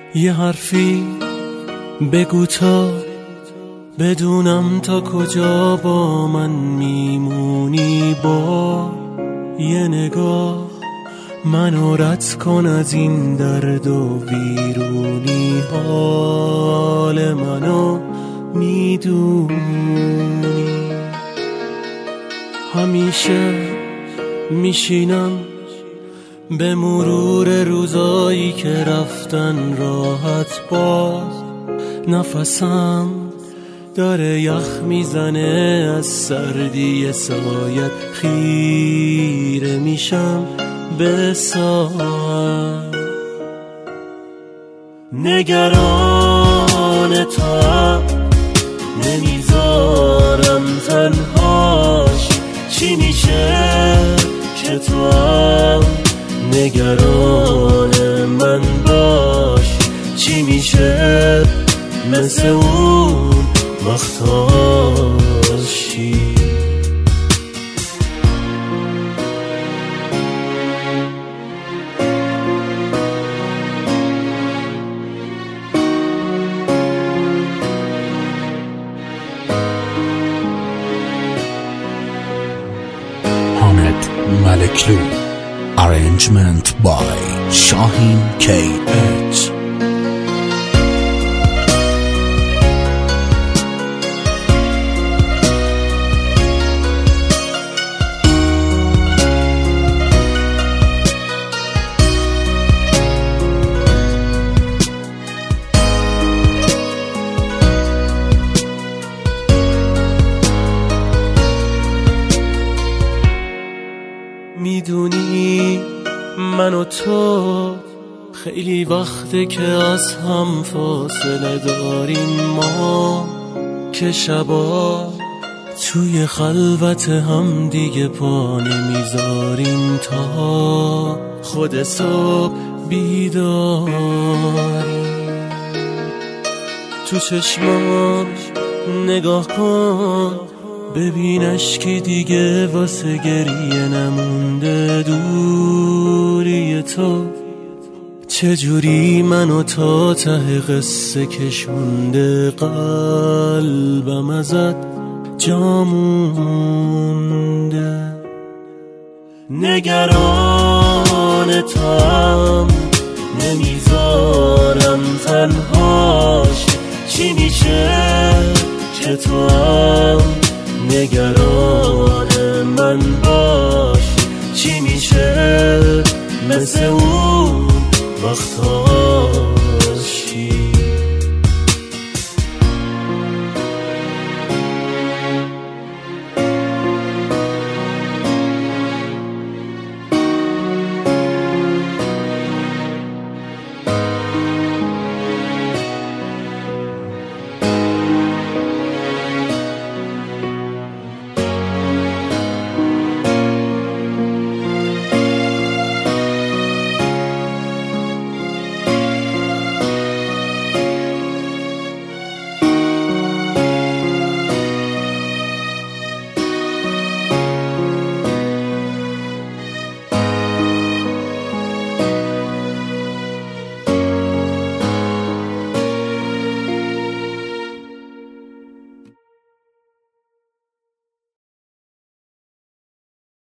یه حرفی بگو تا بدونم تا کجا با من میمونی. با یه نگاه منو رد کن از این درد و ویرونی. حال منو میدونی. همیشه میشینم به مرور روزایی که رفتن راحت، باز نفسم داره یخ میزنه از سردی سایت. خیره میشم به ساعت، نگران تو نمیذارم تنهاش. چی میشه که تو هم نگران من باش؟ چی میشه مثل اون مختاشی؟ حامد ملکلو. Arrangement by Shahin KH. میدونی من و تو خیلی وقته که از هم فاصله داریم. ما که شبا توی خلوت هم دیگه پا نمیذاریم تا خود صبح بیداریم. تو چشمام نگاه کن ببینش که دیگه واسه گریه نمونده. دوری تو چجوری منو تا ته قصه کشونده. قلبم ازت جا مونده. نگران تو نمیذارم تنهاش. چی میشه که تو هم نگران من باش؟ چی میشه مثل اون وقتا؟